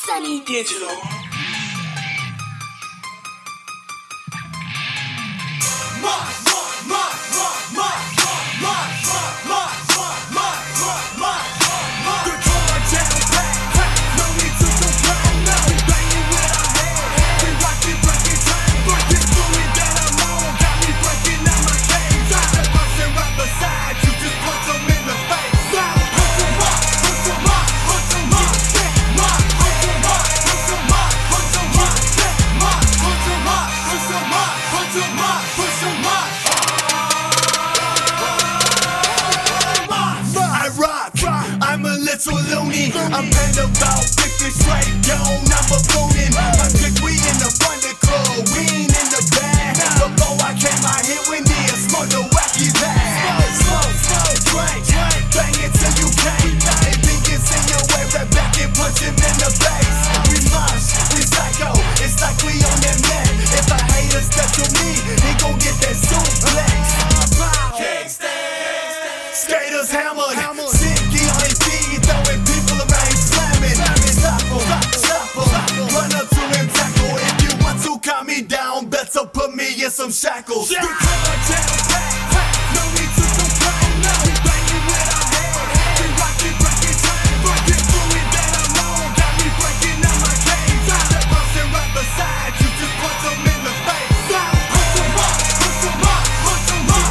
Sunny Digital. I'm a little loony. I'm pen about 50 straight, yo, I'm ballooning. My chick, we in the Thunder Club, we ain't in the bag. Before I came out here, we need to smoke the wacky bag. Smoke, drink, bang it till you can't. If he gets in your way, right back and punch him in the face. We mosh, we psycho, it's like we on that mat. If a hater step to me, he gon' get that suplex. Skaters hammered, Sinky on his feet, throwing people around, slamming. Stop him, run up to him, tackle. If you want to calm me down, better put me in some shackles. The content pack, no need to complain. We banging with our head, we rockin', breaking time. Breaking through it that I'm on, got me breaking out my cage. The person right beside you, just punch him in the face. Punch him up, punch him up, punch him up.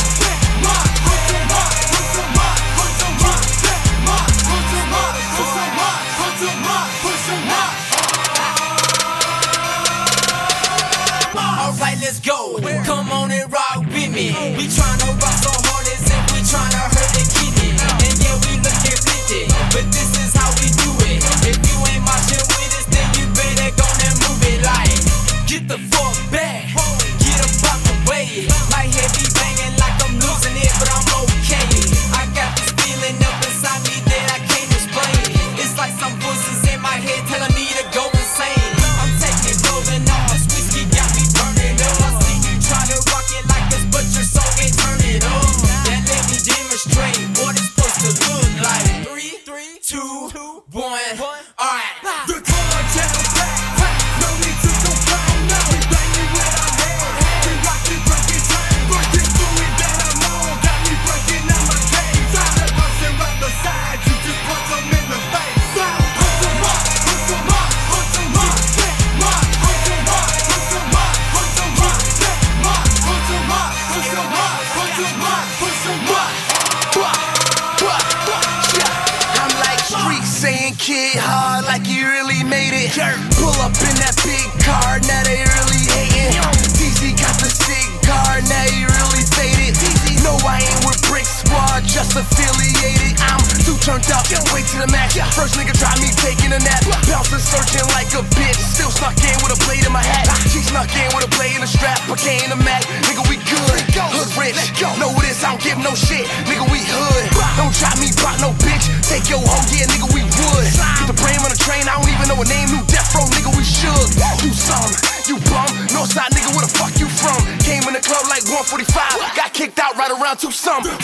Alright, let's go. Come on and rock with me. We tryna rock so hard as if we tryna hurt the kidney. And yeah, we lookin' flinty, but this is how we do it. If you ain't marching with us, then you better go and move it like. Get the fuck back, get up out the way. My head be banging like I'm losing it, but I'm okay. I got this feeling up inside me that I can't explain. It's like some voices in my head telling me to go insane. I'm taking rolling off this whiskey, got me burning up. I see you try to rock it like this, but your soul ain't turn it up. Then let me demonstrate what it's supposed to look like. 3, 2, 1. Alright. The content pack, no need to complain. We banging with our head, we rockin', breaking time. Breaking through it that I'm on, got me breaking out my cage. The person right beside you, just punch him in the face. Punch him up, punch him up, punch him up. Punch him up, punch him up, punch him up. Punch him up, punch him up, punch him up, punch him up. I'm like street saying kid hard like you really made it. Pull up in that big car, now they really hating. DZ got the cigar, now he really faded. No, I ain't with Brick Squad, just affiliated. I'm too turned up, way to the max. First nigga tried me taking a nap. Bouncing, searching like a bitch. Still snuck in with a blade in my hat. She snuck in with a blade in the strap. I came to Mac, nigga, we good. Hood rich, know this, I don't give no shit. Nigga, we hood. Don't try me, brought no bitch. Take your hoe, yeah, nigga, we would. Get the brain on the train, I don't even know a name. New death row, nigga, we should. Do something, you bum. Northside, nigga, where the fuck you from? Came in the club like 145. Got kicked out right around 2 something.